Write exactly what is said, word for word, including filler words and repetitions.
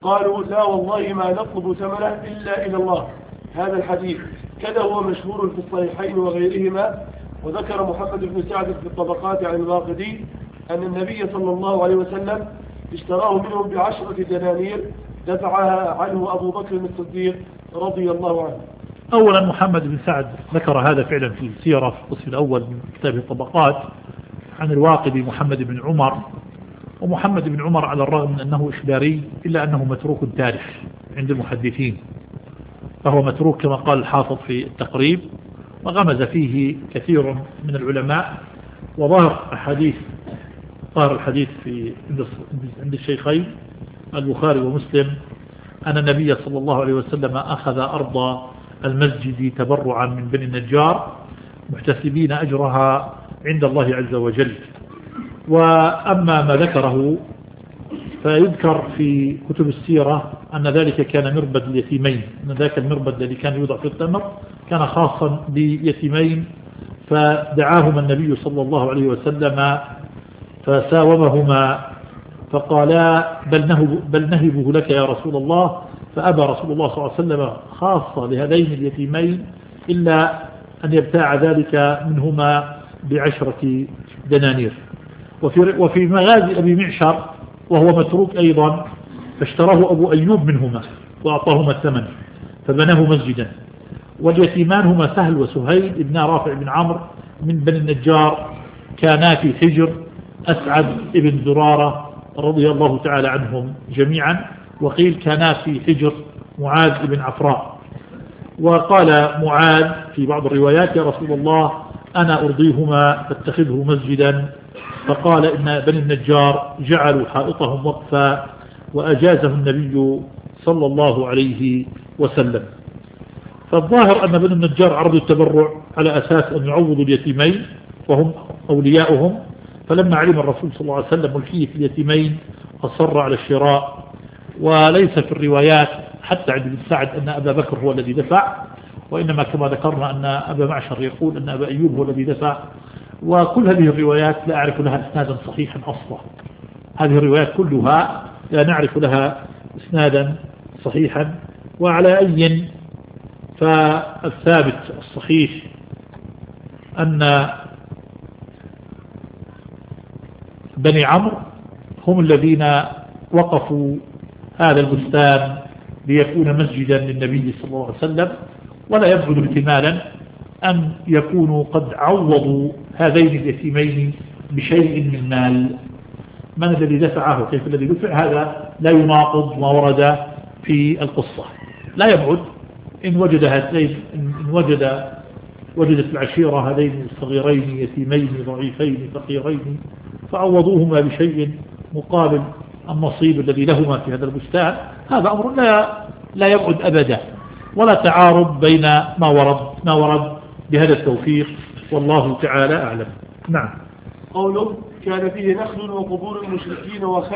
قالوا لا والله ما نطلب ثمنه إلا إلى الله. هذا الحديث كذا هو مشهور في الصحيحين وغيرهما. وذكر محمد بن سعد في الطبقات عن الواقدي أن النبي صلى الله عليه وسلم اشتراه منهم بعشرة دنانير دفعها عنه أبو بكر الصديق رضي الله عنه. أولا محمد بن سعد ذكر هذا فعلا في السيرة في القسم الأول من كتاب الطبقات عن الواقدي محمد بن عمر. ومحمد بن عمر على الرغم من أنه إخباري إلا أنه متروك التاريخ عند المحدثين، فهو متروك كما قال الحافظ في التقريب، وغمز فيه كثير من العلماء. وظهر الحديث ظهر الحديث في عند الشيخين البخاري ومسلم أن النبي صلى الله عليه وسلم أخذ أرض المسجد تبرعا من بني النجار محتسبين أجرها عند الله عز وجل. وأما ما ذكره فيذكر في كتب السيرة أن ذلك كان مربد اليتيمين، أن ذاك المربد الذي كان يوضع في التمر كان خاصا بيتيمين، فدعاهما النبي صلى الله عليه وسلم فساومهما فقالا بل, نهب بل نهبه لك يا رسول الله، فأبى رسول الله صلى الله عليه وسلم خاصة لهذين اليتيمين إلا أن يبتاع ذلك منهما بعشرة دنانير. وفي, وفي مغازي أبي معشر وهو متروك أيضا فاشتراه أبو أيوب منهما وأعطاهما الثمن فبناه مسجدا. واليتيمان هما سهل وسهيل ابن رافع بن عمرو من بني النجار، كانا في حجر أسعد ابن زرارة رضي الله تعالى عنهم جميعا، وقيل كانا في حجر معاذ بن عفراء. وقال معاذ في بعض الروايات يا رسول الله أنا أرضيهما فاتخذه مسجدا، فقال إن بني النجار جعلوا حائطهم وقفا وأجازه النبي صلى الله عليه وسلم. فالظاهر أن بني النجار عرضوا التبرع على أساس أن يعوضوا اليتيمين وهم أولياؤهم، فلما علم الرسول صلى الله عليه وسلم ملكية اليتيمين أصر على الشراء. وليس في الروايات حتى عند ابن سعد أن أبا بكر هو الذي دفع، وإنما كما ذكرنا أن أبا معشر يقول أن أبا أيوب هو الذي دفع. وكل هذه الروايات لا أعرف لها إسنادا صحيحا أصلا، هذه الروايات كلها لا نعرف لها إسنادا صحيحا. وعلى أي فالثابت الصحيح أن بني عمرو هم الذين وقفوا هذا البستان ليكون مسجدا للنبي صلى الله عليه وسلم، ولا يبعد احتمالا أن يكونوا قد عوضوا هذين اليتيمين بشيء من مال. من الذي دفعه وكيف الذي دفع هذا لا يناقض ما ورد في القصة. لا يبعد إن وجد هذين إن وجد وجدت العشيرة هذين الصغيرين يتيمين ضعيفين فقيرين فعوضوهما بشيء مقابل النصيب الذي لهما في هذا البستان، هذا أمر لا لا يبعد أبدا، ولا تعارض بين ما ورد ما ورد بهذا التوفيق، والله تعالى أعلم. نعم. قوله كان فيه نخل وقبور المشركين وخير